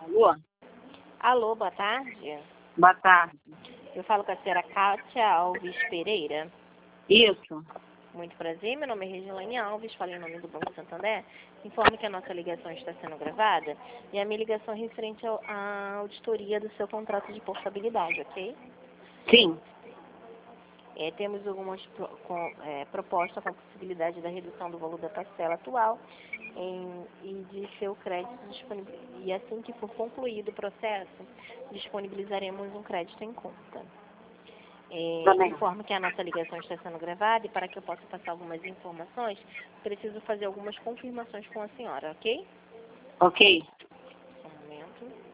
Alô? Alô, boa tarde. Boa tarde. Eu falo com a senhora Kátia Alves Pereira. Isso. Muito prazer, meu nome é Regiane Alves, falo em nome do Banco Santander. Informo que a nossa ligação está sendo gravada e a minha ligação é referente à auditoria do seu contrato de portabilidade, ok? Sim. Temos algumas propostas com a possibilidade da redução do valor da parcela atual e de seu crédito disponível. E assim que for concluído o processo, disponibilizaremos um crédito em conta. Informo que a nossa ligação está sendo gravada e para que eu possa passar algumas informações, preciso fazer algumas confirmações com a senhora, ok? Ok. Um momento.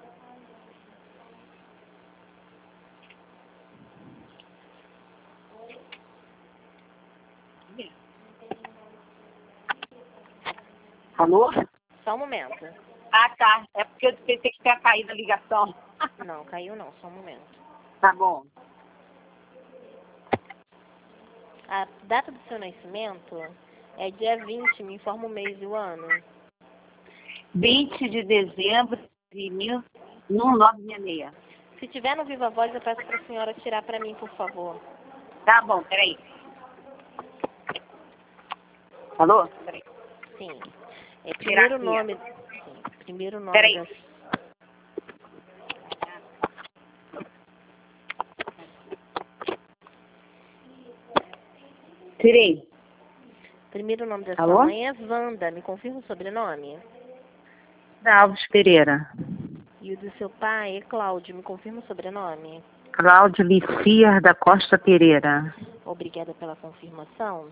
Alô? Só um momento. Ah, tá. É porque eu pensei que tinha caído a ligação. Não, caiu não, só um momento. Tá bom. A data do seu nascimento é dia 20, me informa o mês e o ano. 20 de dezembro de 1966. Se tiver no Viva Voz, eu peço para a senhora tirar para mim, por favor. Tá bom, peraí. Alô? Peraí. Sim. Tirar Primeiro aqui. nome... Sim, primeiro nome Peraí. da... Tirei. Primeiro nome da Alô? sua mãe é Wanda, me confirma o sobrenome? Da Alves Pereira. E o do seu pai é Cláudio, me confirma o sobrenome? Cláudio Liciar da Costa Pereira. Obrigada pela confirmação.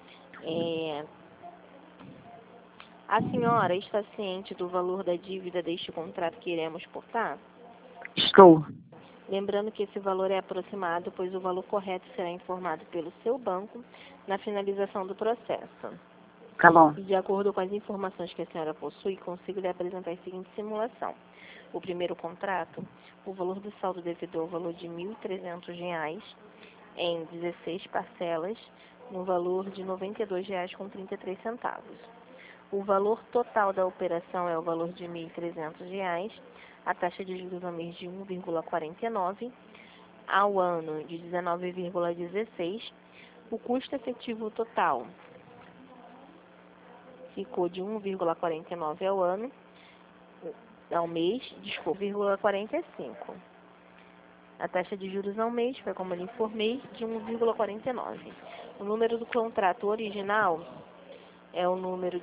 A senhora está ciente do valor da dívida deste contrato que iremos portar? Estou. Lembrando que esse valor é aproximado, pois o valor correto será informado pelo seu banco na finalização do processo. Tá bom. E de acordo com as informações que a senhora possui, consigo lhe apresentar a seguinte simulação. O primeiro contrato, o valor do saldo devedor é o valor de R$ 1.300 em 16 parcelas, no valor de R$ 92,33. O valor total da operação é o valor de R$ 1.300, a taxa de juros ao mês de 1,49, ao ano de 19,16. O custo efetivo total ficou de 1,49 ao mês, desculpa, 0,45. A taxa de juros ao mês foi, como eu lhe informei, de 1,49. O número do contrato original é o número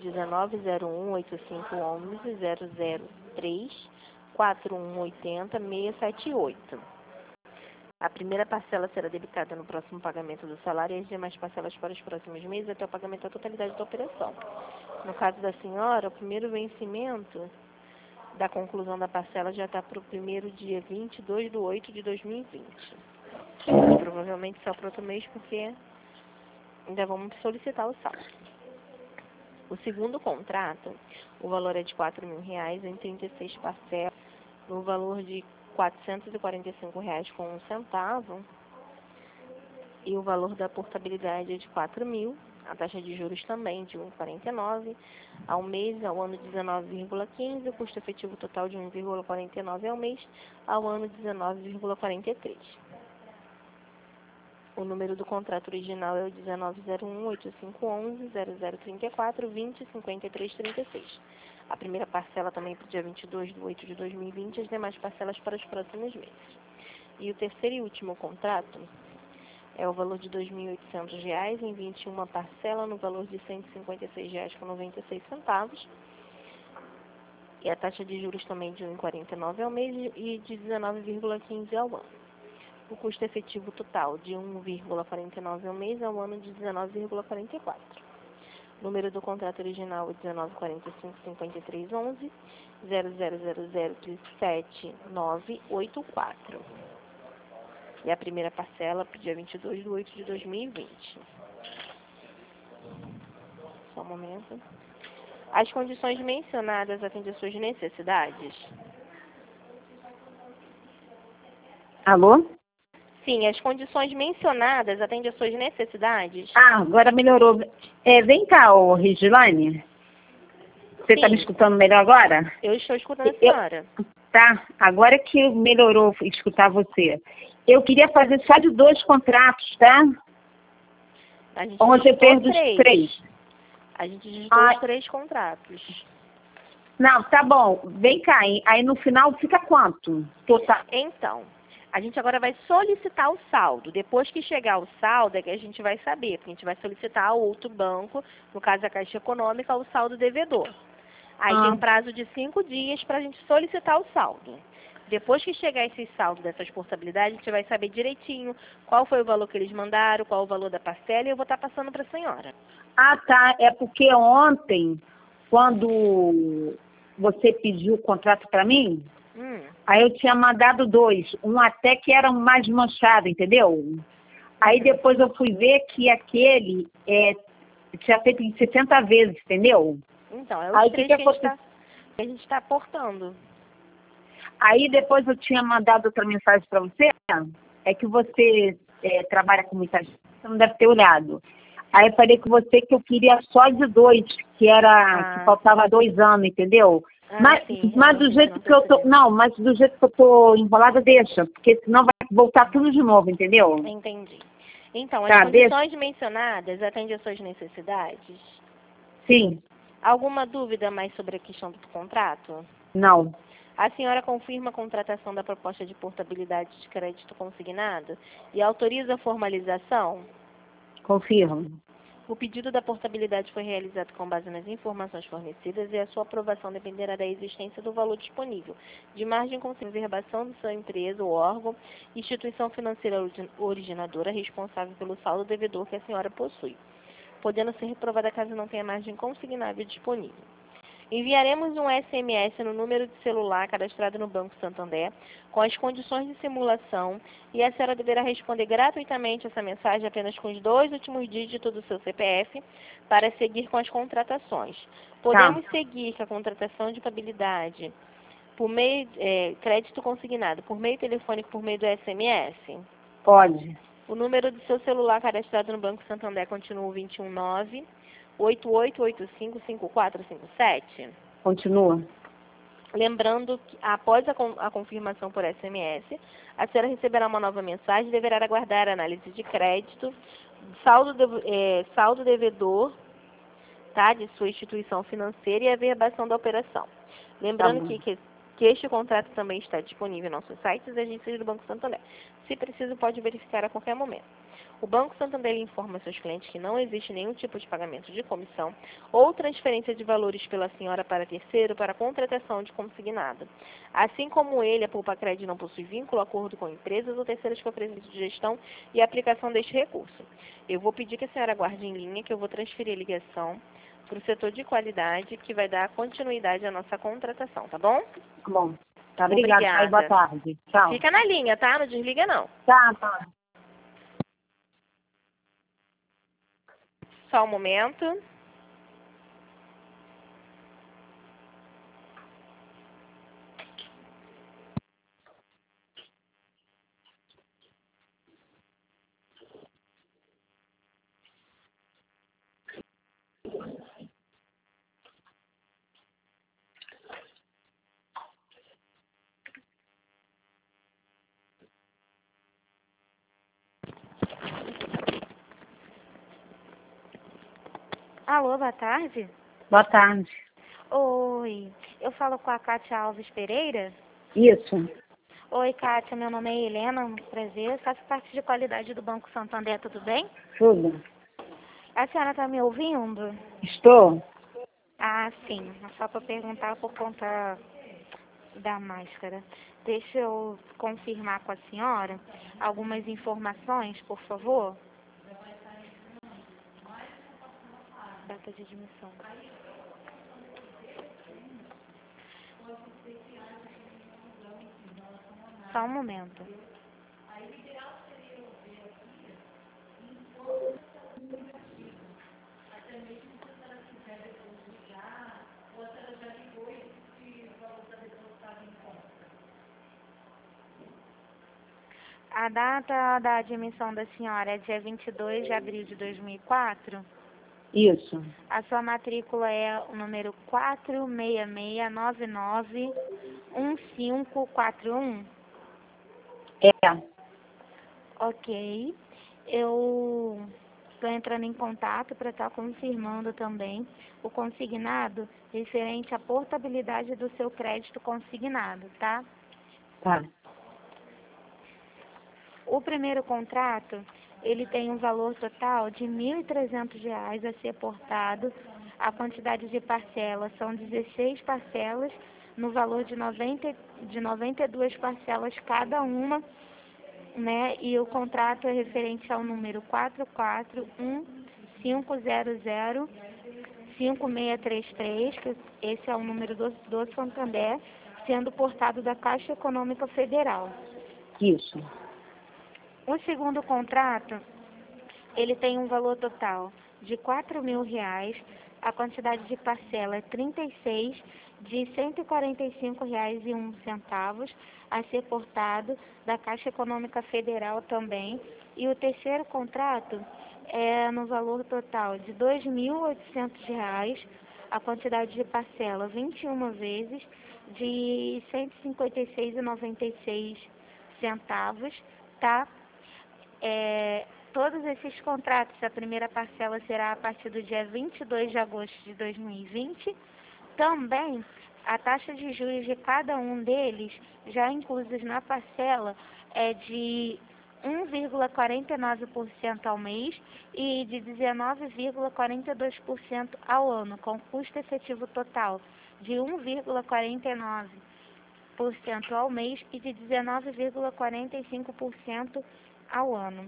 190185110034180678. A primeira parcela será debitada no próximo pagamento do salário e as demais parcelas para os próximos meses até o pagamento da totalidade da operação. No caso da senhora, o primeiro vencimento da conclusão da parcela já está para o primeiro dia 22/8/2020. Provavelmente só para outro mês, porque ainda vamos solicitar o saldo. O segundo contrato, o valor é de R$ 4.000 em 36 parcelas, no valor de R$ 445,01, e o valor da portabilidade é de R$ 4.000, a taxa de juros também de 1,49, ao mês, ao ano 19,15, o custo efetivo total de 1,49 ao mês, ao ano 19,43. O número do contrato original é o 190185110034205336. A primeira parcela também para o dia 22/8/2020, as demais parcelas para os próximos meses. E o terceiro e último contrato é o valor de R$ 2.800 em 21 parcelas, no valor de R$ 156,96. E a taxa de juros também de 1,49 ao mês e de 19,15 ao ano. O custo efetivo total de 1,49 ao mês ao ano de 19,44. O número do contrato original é 1945-5311-000037-984. E a primeira parcela para o dia 22/8/2020. Só um momento. As condições mencionadas atendem às suas necessidades? Alô? Sim, as condições mencionadas atendem às suas necessidades? Ah, agora melhorou. Vem cá, ô Regiane. Você está me Sim. escutando melhor agora? Eu estou escutando a senhora. Tá, agora que melhorou escutar você. Eu queria fazer só de 2 contratos, tá? A gente Onde eu digitou perdo os 3. A gente digitou os 3 contratos. Não, tá bom. Vem cá, aí no final fica quanto? Total. Então, a gente agora vai solicitar o saldo. Depois que chegar o saldo é que a gente vai saber, porque a gente vai solicitar ao outro banco, no caso a Caixa Econômica, o saldo devedor. Aí tem um prazo de 5 dias para a gente solicitar o saldo. Depois que chegar esse saldo dessas portabilidades, a gente vai saber direitinho qual foi o valor que eles mandaram, qual o valor da parcela, e eu vou estar passando para a senhora. Ah, tá. É porque ontem, quando você pediu o contrato para mim, aí eu tinha mandado 2. Um até que era mais manchado, entendeu? Aí depois eu fui ver que aquele tinha feito em 60 vezes, entendeu? Então, é Aí os 3 que que a gente está aportando. Aí depois eu tinha mandado outra mensagem para você, é que você trabalha com muita gente, você não deve ter olhado. Aí eu falei com você que eu queria só de 2, que faltava 2 anos, entendeu? Mas do jeito que eu tô. Não, mas do jeito que eu tô enrolada, deixa, porque senão vai voltar tudo de novo, entendeu? Entendi. Então, as condições mencionadas atendem às suas necessidades? Sim. Alguma dúvida mais sobre a questão do contrato? Não. A senhora confirma a contratação da proposta de portabilidade de crédito consignado e autoriza a formalização? Confirmo. O pedido da portabilidade foi realizado com base nas informações fornecidas e a sua aprovação dependerá da existência do valor disponível, de margem com verbação de sua empresa ou órgão, instituição financeira originadora responsável pelo saldo devedor que a senhora possui, podendo ser reprovada caso não tenha margem consignável disponível. Enviaremos um SMS no número de celular cadastrado no Banco Santander com as condições de simulação e a senhora deverá responder gratuitamente essa mensagem apenas com os 2 últimos dígitos do seu CPF para seguir com as contratações. Podemos seguir com a contratação de portabilidade por meio crédito consignado por meio telefônico por meio do SMS? Pode. O número do seu celular cadastrado no Banco Santander continua o 219 8885-5457. Continua. Lembrando que após a confirmação por SMS, a senhora receberá uma nova mensagem e deverá aguardar a análise de crédito, saldo devedor, tá, de sua instituição financeira e a verbação da operação. Lembrando que este contrato também está disponível em nossos sites e agências do Banco Santander. Se preciso, pode verificar a qualquer momento. O Banco Santander informa seus clientes que não existe nenhum tipo de pagamento de comissão ou transferência de valores pela senhora para terceiro para contratação de consignado. Assim como ele, a Poupa-Cred não possui vínculo, acordo com empresas ou terceiras que apresentem de gestão e aplicação deste recurso. Eu vou pedir que a senhora aguarde em linha, que eu vou transferir a ligação para o setor de qualidade, que vai dar continuidade à nossa contratação, tá bom? Tá bom. Tá, obrigada. Obrigada. Boa tarde. Tchau. Fica na linha, tá? Não desliga, não. Tá. Só um momento. Alô, boa tarde. Boa tarde. Oi, eu falo com a Kátia Alves Pereira? Isso. Oi, Kátia, meu nome é Helena, muito prazer. Faço parte de qualidade do Banco Santander, tudo bem? Tudo. A senhora está me ouvindo? Estou. Ah, sim. Só para perguntar por conta da máscara. Deixa eu confirmar com a senhora algumas informações, por favor. Data de admissão. Só um momento. A data da admissão da senhora é dia 22 de abril de 2004? Isso. A sua matrícula é o número 466991541. É. Ok. Eu estou entrando em contato para estar confirmando também o consignado referente à portabilidade do seu crédito consignado, tá? Tá. O primeiro contrato, ele tem um valor total de R$ 1.300 a ser portado. A quantidade de parcelas são 16 parcelas, no valor de 92 parcelas cada uma, né? E o contrato é referente ao número 441500563, que esse é o número do Santander, sendo portado da Caixa Econômica Federal. Isso. O segundo contrato, ele tem um valor total de R$ 4.000, a quantidade de parcela é 36, de R$ 145,01 a ser portado da Caixa Econômica Federal também. E o terceiro contrato é no valor total de R$ 2.800, a quantidade de parcela 21 vezes, de R$ 156,96, tá? Todos esses contratos, a primeira parcela será a partir do dia 22 de agosto de 2020. Também, a taxa de juros de cada um deles, já inclusos na parcela, é de 1,49% ao mês e de 19,42% ao ano, com custo efetivo total de 1,49% ao mês e de 19,45% ao ano.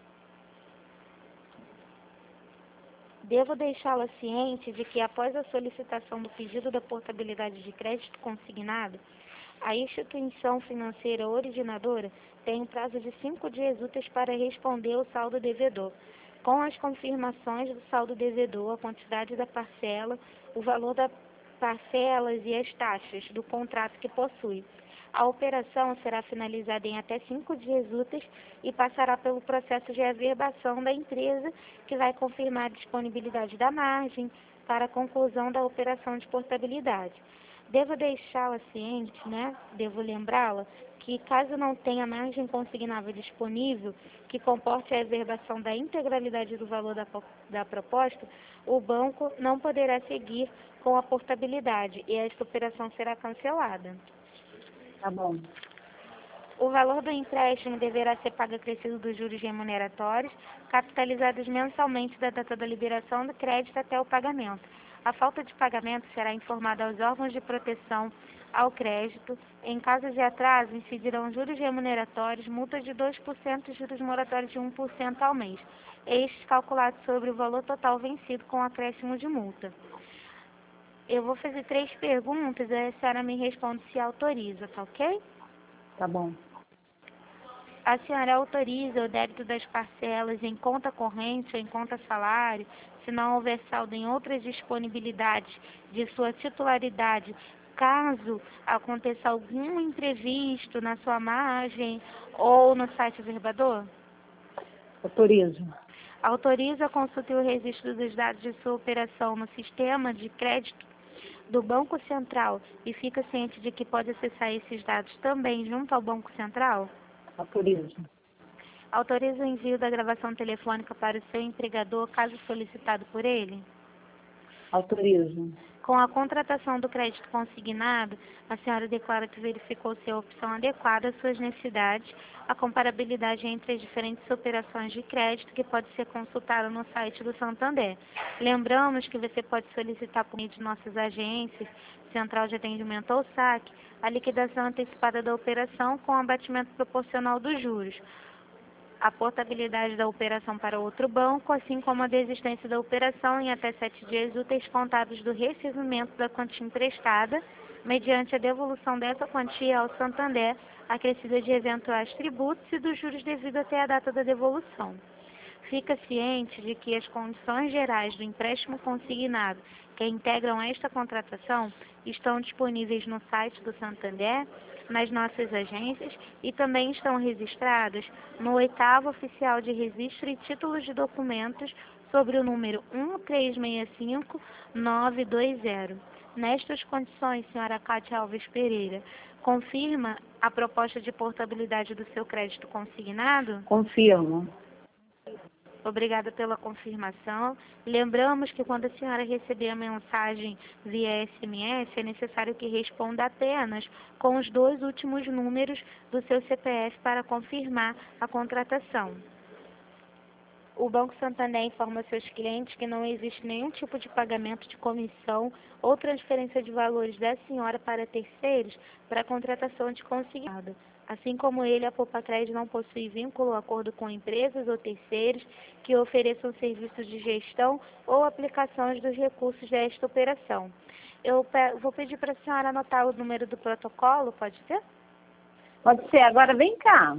Devo deixá-la ciente de que, após a solicitação do pedido da portabilidade de crédito consignado, a instituição financeira originadora tem um prazo de 5 dias úteis para responder o saldo devedor, com as confirmações do saldo devedor, a quantidade da parcela, o valor das parcelas e as taxas do contrato que possui. A operação será finalizada em até 5 dias úteis e passará pelo processo de averbação da empresa, que vai confirmar a disponibilidade da margem para a conclusão da operação de portabilidade. Devo deixá-la ciente, devo lembrá-la, que caso não tenha margem consignável disponível que comporte a averbação da integralidade do valor da proposta, o banco não poderá seguir com a portabilidade e esta operação será cancelada. Tá bom. O valor do empréstimo deverá ser pago acrescido dos juros remuneratórios, capitalizados mensalmente da data da liberação do crédito até o pagamento. A falta de pagamento será informada aos órgãos de proteção ao crédito. Em caso de atraso, incidirão juros remuneratórios, multas de 2% e juros moratórios de 1% ao mês, estes calculados sobre o valor total vencido com acréscimo de multa. Eu vou fazer 3 perguntas e a senhora me responde se autoriza, tá ok? Tá bom. A senhora autoriza o débito das parcelas em conta corrente ou em conta salário, se não houver saldo em outras disponibilidades de sua titularidade, caso aconteça algum imprevisto na sua margem ou no site verbador? Autorizo. Autoriza a consulta e o registro dos dados de sua operação no sistema de crédito do Banco Central e fica ciente de que pode acessar esses dados também junto ao Banco Central? Autorizo. Autoriza o envio da gravação telefônica para o seu empregador, caso solicitado por ele? Autorizo. Com a contratação do crédito consignado, a senhora declara que verificou se a opção adequada às suas necessidades, a comparabilidade entre as diferentes operações de crédito que pode ser consultada no site do Santander. Lembramos que você pode solicitar por meio de nossas agências, Central de Atendimento ou SAC, a liquidação antecipada da operação com abatimento proporcional dos juros, a portabilidade da operação para outro banco, assim como a desistência da operação em até 7 dias úteis contados do recebimento da quantia emprestada, mediante a devolução dessa quantia ao Santander, acrescida de eventuais tributos e dos juros devido até a data da devolução. Fica ciente de que as condições gerais do empréstimo consignado que integram esta contratação estão disponíveis no site do Santander, nas nossas agências e também estão registradas no 8º Oficial de Registro e Títulos de Documentos sobre o número 1365920. Nestas condições, senhora Cátia Alves Pereira, confirma a proposta de portabilidade do seu crédito consignado? Confirmo. Obrigada pela confirmação. Lembramos que quando a senhora receber a mensagem via SMS, é necessário que responda apenas com os 2 últimos números do seu CPF para confirmar a contratação. O Banco Santander informa seus clientes que não existe nenhum tipo de pagamento de comissão ou transferência de valores da senhora para terceiros para a contratação de consignado. Assim como ele, a Poupa-Crédito não possui vínculo ou acordo com empresas ou terceiros que ofereçam serviços de gestão ou aplicações dos recursos desta operação. Eu vou pedir para a senhora anotar o número do protocolo, pode ser? Pode ser. Agora, vem cá.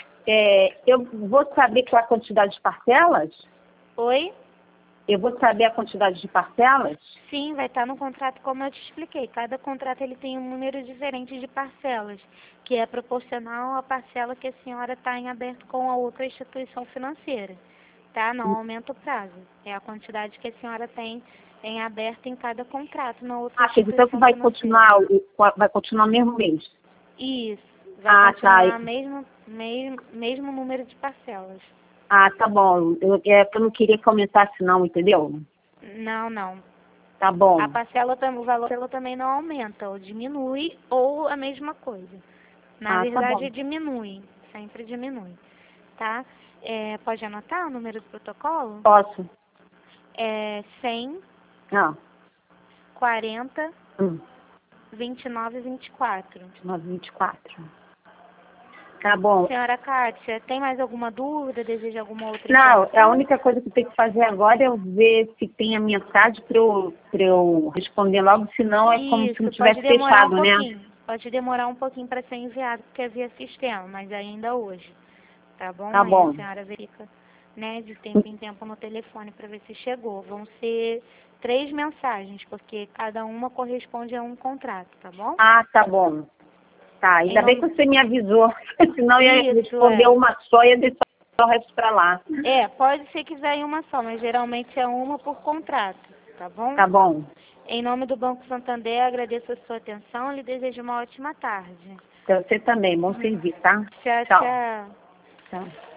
Eu vou saber qual é a quantidade de parcelas? Oi? Eu vou saber a quantidade de parcelas? Sim, vai estar no contrato como eu te expliquei. Cada contrato ele tem um número diferente de parcelas, que é proporcional à parcela que a senhora está em aberto com a outra instituição financeira. Tá? Não aumenta o prazo. É a quantidade que a senhora tem em aberto em cada contrato na outra instituição Então vai financeira. vai continuar o mesmo mês? Isso. Vai continuar tá. mesmo número de parcelas. Tá bom. Eu não queria que aumentasse não, entendeu? Não. Tá bom. A parcela, o valor também não aumenta, ou diminui, ou a mesma coisa. Na verdade, Tá bom. diminui, sempre diminui, tá? Pode anotar o número do protocolo? Posso? 100, Não. 40, 29 24. 924. Tá bom. Senhora Kátia, tem mais alguma dúvida? Deseja alguma outra Não, informação? a única coisa que eu tenho que fazer agora é eu ver se tem a mensagem para eu responder logo, senão é como se não tivesse fechado, né? Pode demorar um pouquinho para ser enviado, porque é via sistema, mas ainda hoje. Tá bom? Tá Aí bom. a senhora verifica, né, de tempo em tempo no telefone para ver se chegou. Vão ser 3 mensagens, porque cada uma corresponde a um contrato, tá bom? Tá bom. Tá, ainda bem que você me avisou, senão eu ia responder uma só e ia deixar o resto para lá. Pode ser que venha uma só, mas geralmente é uma por contrato, tá bom? Tá bom. Em nome do Banco Santander, agradeço a sua atenção e lhe desejo uma ótima tarde. Então, você também, bom serviço, tá? Tchau. Tchau.